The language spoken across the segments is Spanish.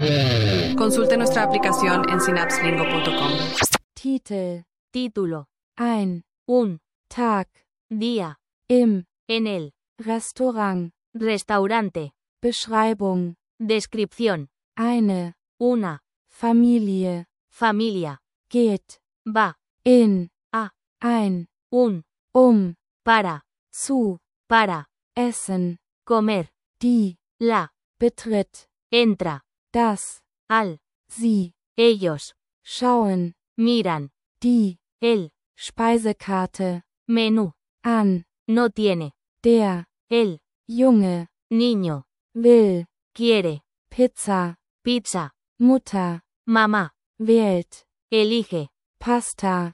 Consulte nuestra aplicación en synapselingo.com. Titel, Título. un Tag. Día, Im. en el Restaurant. Restaurante, Beschreibung. descripción, Una. Familie, Familia, geht, va, in, ein, un, para, para, essen, comer, la, betritt, entra, das, sie, ellos, schauen, miran, el, Speisekarte, Menú, no tiene, el, Junge, niño, will, quiere, Pizza, Mutter, mamá, wählt, elige, Pasta,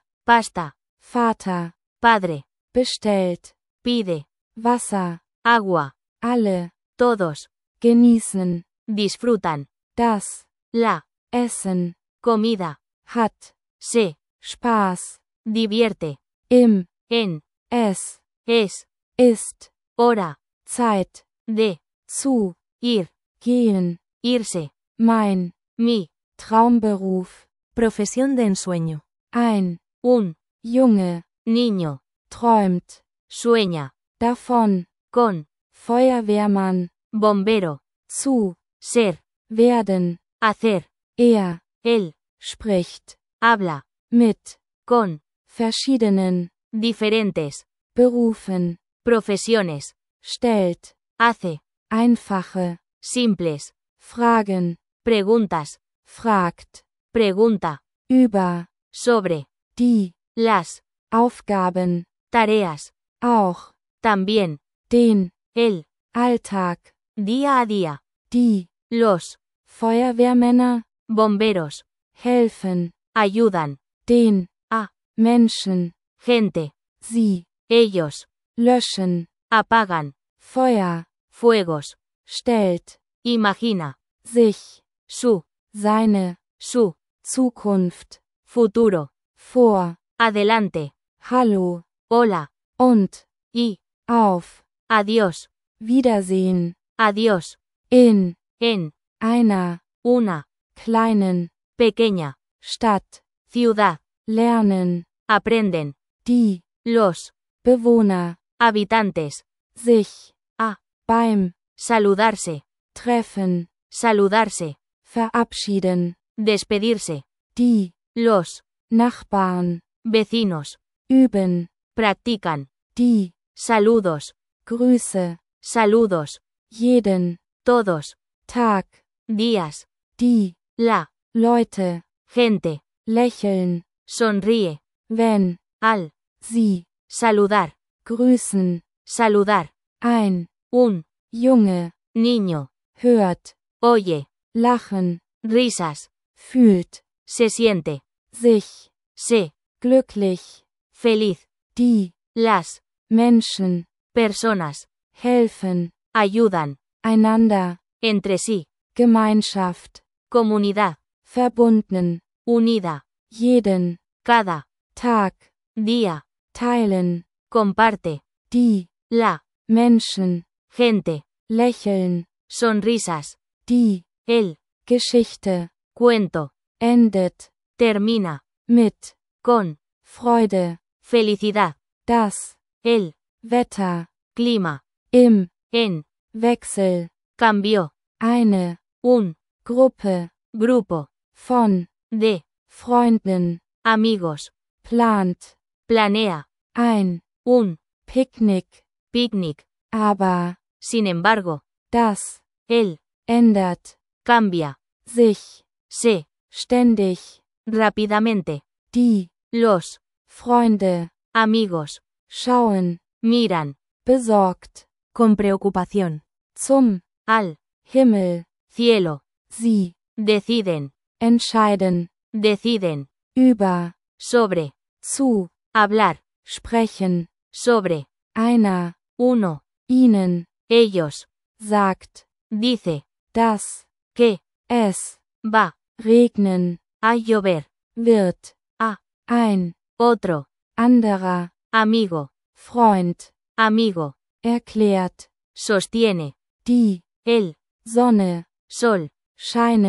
Vater, padre, bestellt, pide, Wasser, agua, alle, todos, genießen, disfrutan, das, la, Essen, comida, hat, se, Spaß, divierte, im, en, es, es, ist, hora, Zeit, de, zu, ir, gehen, irse, mein, mi, Traumberuf, Profesión de ensueño. un, Junge, niño, träumt, sueña, davon, con, Feuerwehrmann, bombero, zu, ser, werden, hacer, er, él, spricht, habla, mit, con, verschiedenen, diferentes, Berufen, profesiones, stellt, hace, einfache, simples, Fragen, preguntas, fragt, pregunta, über, sobre, las, Aufgaben, tareas, auch, también, den, el, Alltag, día a día, los, Feuerwehrmänner, bomberos, helfen, ayudan, den, Menschen, gente, sie, ellos, löschen, apagan, Feuer, fuegos, stellt, imagina, sich, su, seine, su, Zukunft, futuro, vor, adelante, hallo, hola, und, y, auf, adiós, Wiedersehen, adiós, in, en, einer, una, kleinen, pequeña, Stadt, ciudad, lernen, aprenden, los, Bewohner, habitantes, sich, beim, saludarse, Treffen, saludarse, verabschieden, despedirse, los, Nachbarn, vecinos, üben, practican, saludos, Grüße, saludos, jeden, todos, Tag, días, la, Leute, gente, lächeln, sonríe, wenn, al, sie, saludar, grüßen, saludar, ein, un, Junge, niño, hört, oye, lachen, risas, fühlt, se siente, sich, se, glücklich, feliz, las, Menschen, personas, helfen, ayudan, einander, entre sí, Gemeinschaft, comunidad, verbunden, unida, jeden, cada, Tag, día, teilen, comparte, la, Menschen, gente, lächeln, sonrisas, el, Geschichte, cuento, endet, termina, mit, con, Freude, felicidad, das, el, Wetter, clima, im, en, Wechsel, cambió, eine, un, Gruppe, grupo, von, de, Freunden, amigos, plant, planea, ein, un, Picknick, picnic, aber, sin embargo, das, el, ändert, cambia, sich, se, ständig, rápidamente, los, Freunde, amigos, schauen, miran, besorgt, Con preocupación. zum, al, Himmel, cielo, sie, deciden, entscheiden, deciden, über, sobre, zu, hablar, sprechen, sobre, einer, uno, ihnen, ellos, sagt, dice, dass, que, es, va, regnen, a llover, wird, ein, otro, anderer, amigo, Freund, amigo, erklärt, sostiene, die, el, Sonne, sol, scheinen,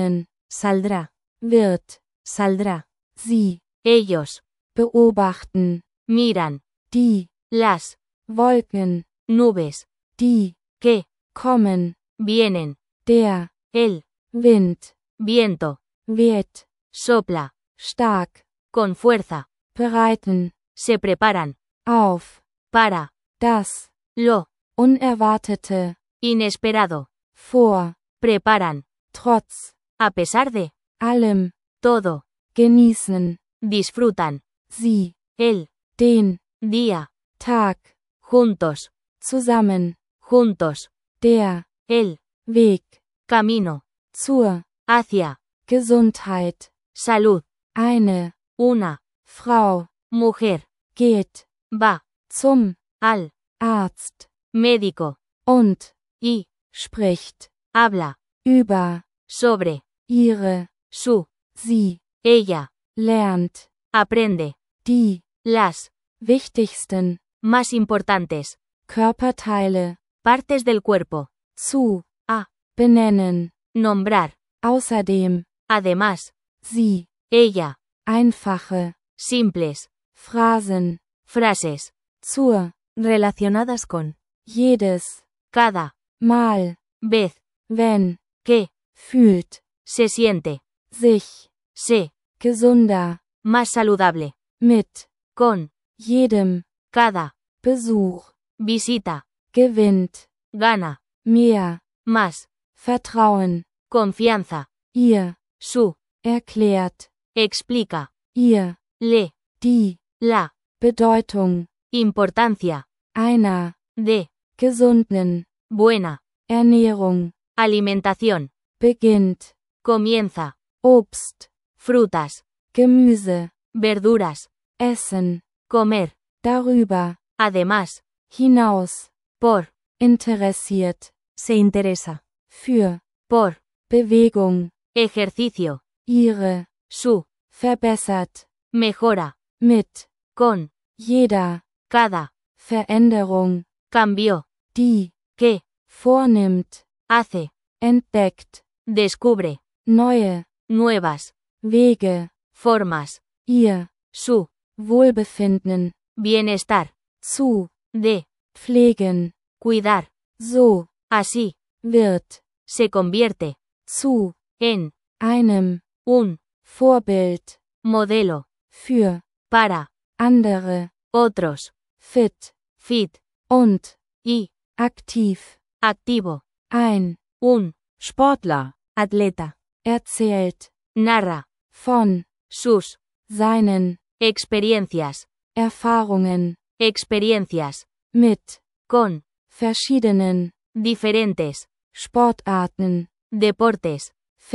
Saldrá. wird, Saldrá. sie, ellos, beobachten, miran, die, las, Wolken, nubes, die, que, kommen, vienen, der, el, Wind, viento, weht, sopla, stark, con fuerza, bereiten, se preparan, auf, para, das, lo, Unerwartete, inesperado, vor, preparan, trotz, a pesar de, allem, todo, genießen, disfrutan, sie, el, den, día, Tag, juntos, zusammen, juntos, der, el, Weg, camino, zur, hacia, Gesundheit, salud, eine, una, Frau, mujer, geht, va, zum, al, Arzt, médico, und, y, spricht, habla, über, sobre, ihre, su, sie, ella, lernt, aprende, die, las, wichtigsten, más importantes, Körperteile, partes del cuerpo, zu, a, benennen, nombrar, außerdem, además, sie, ella, einfache, simples, Phrasen, frases, zur, Relacionadas con. jedes, cada, Mal, vez, wenn, que, fühlt, se siente, sich, se, gesunder, más saludable, mit, con, jedem, cada, Besuch, visita, gewinnt, gana, mehr, más, Vertrauen, confianza, ihr, su, erklärt, explica, ihr, le, die, la, Bedeutung, importancia, einer, de, gesunden, buena, Ernährung, alimentación, beginnt, comienza, Obst, frutas, Gemüse, verduras, Essen, comer, darüber, además, hinaus, por, interessiert, Se interesa. für, por, Bewegung, ejercicio, ihre, su, verbessert, mejora, mit, con, jeder, cada, Veränderung, cambió, die, que, vornimmt, hace, entdeckt, descubre, neue, nuevas, Wege, formas, ihr, su, Wohlbefinden, bienestar, zu, de, pflegen, cuidar, so, así, wird, se convierte, zu, en, einem, un, Vorbild, modelo, für, para, andere, otros, fit, fit, und, y, aktiv, activo, ein, un, Sportler. Atleta. erzählt, narra, von, sus, seinen, experiencias, Erfahrungen, experiencias, mit, con, verschiedenen, diferentes, Sportarten, deportes,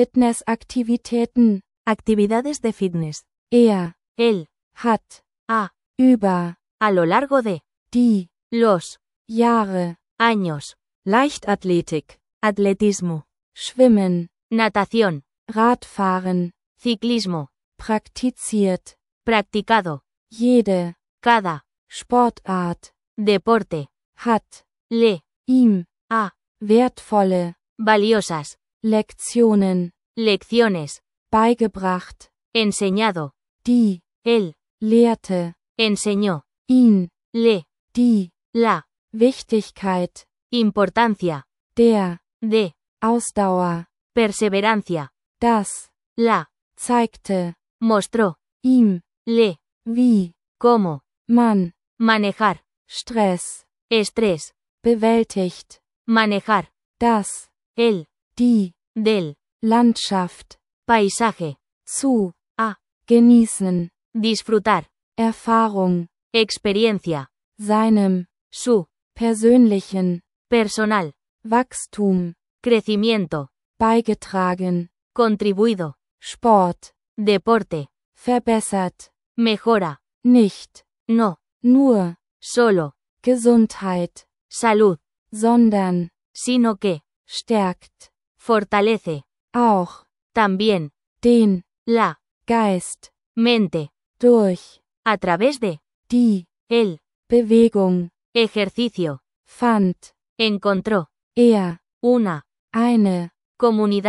Fitnessaktivitäten, Actividades de fitness. er, él, hat, a, über, a lo largo de, die, los, Jahre, años, Leichtathletik. Atletismo. Schwimmen, natación, Radfahren, ciclismo, praktiziert, practicado, jede, cada, Sportart, deporte, hat, le, ihm, a, wertvolle, valiosas, Lektionen, lecciones, beigebracht, enseñado, die, él, lehrte, enseñó, ihn, le, die, la, Wichtigkeit, importancia, der, de, Ausdauer, perseverancia, das, la, zeigte, mostró, ihm, le, wie, cómo, man, manejar, Stress, estrés, bewältigt, manejar, das, el, die, del, Landschaft, paisaje, zu, a, genießen, disfrutar, Erfahrung, experiencia, seinem, su, persönlichen, personal, Wachstum, crecimiento, beigetragen, contribuido, Sport, deporte, verbessert, mejora, nicht, no, nur, solo, Gesundheit, salud, sondern, sino que, stärkt, fortalece, auch, también, den, la, Geist, mente, durch, a través de, die, el, Bewegung, ejercicio, fand, encontró, er, una, eine, comunidad,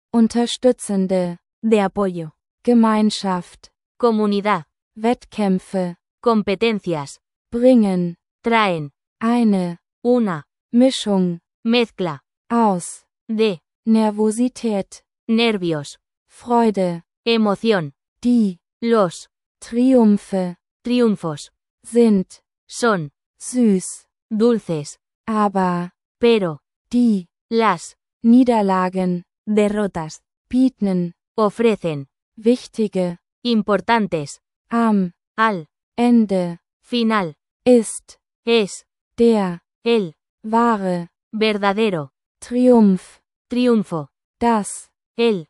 Unterstützende. De apoyo. Gemeinschaft. Comunidad. Wettkämpfe. Competencias. Bringen. Traen. Eine. Una. Mischung. Mezcla. Aus. De. Nervosität. Nervios. Freude. Emoción. Die. Los. Triumphe. Triunfos. Sind. Son. Süß. Dulces. Aber. Pero. Die. Las. Niederlagen. Derrotas. Bieten. Ofrecen. Wichtige. Importantes. Am. Al. Ende. Final. Ist. Es. Der. El. Wahre. Verdadero. Triumph. Triunfo. Das. El.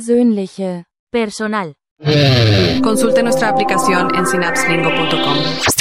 Persönliche. Personal. Consulte nuestra aplicación en synapselingo.com.